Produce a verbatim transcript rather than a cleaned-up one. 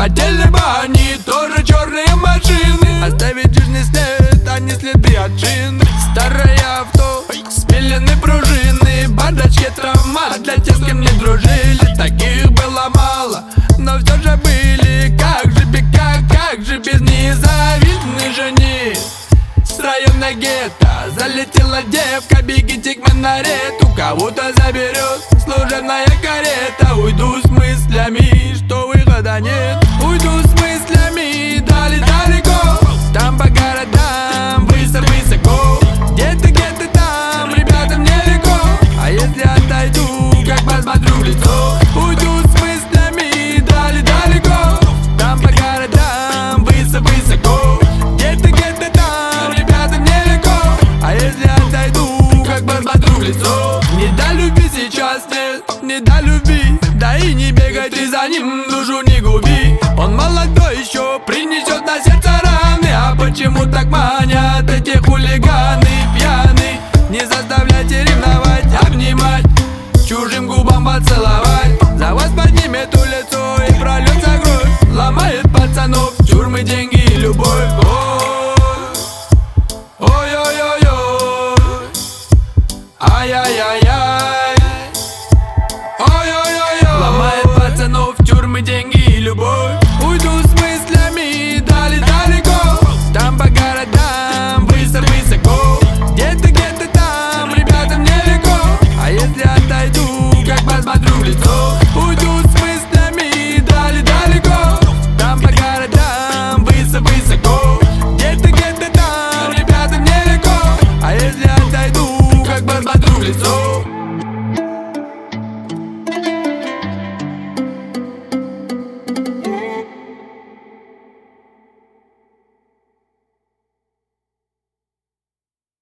Хотели бы они тоже черные машины, оставить жирный след, а не следы от шин. Старое авто, спилены пружины, бардачки травмат для тех, с кем не дружили. Таких было мало, но все же были. Как же без, как, как же без незавидной жени. С района гетто залетела девка, бегите к минарету, кого-то заберет служебная карета. Уйду с мыслями, что выхода нет. Уйду с мыслями дали далеко, там по городам высоко-высоко. Где-то, где-то там, ребятам нелегко, а если отойду, как посмотрю в лицо. Уйду с мыслями дали далеко, там по городам высоко-высоко. Где-то, где-то там, ребятам нелегко, а если отойду, как посмотрю в лицо. Не до любви сейчас нет, не до любви, да и не бегай ты за ним, душу не губи. Он молодой еще, принесет на сердце раны, а почему так манят эти хулиганы?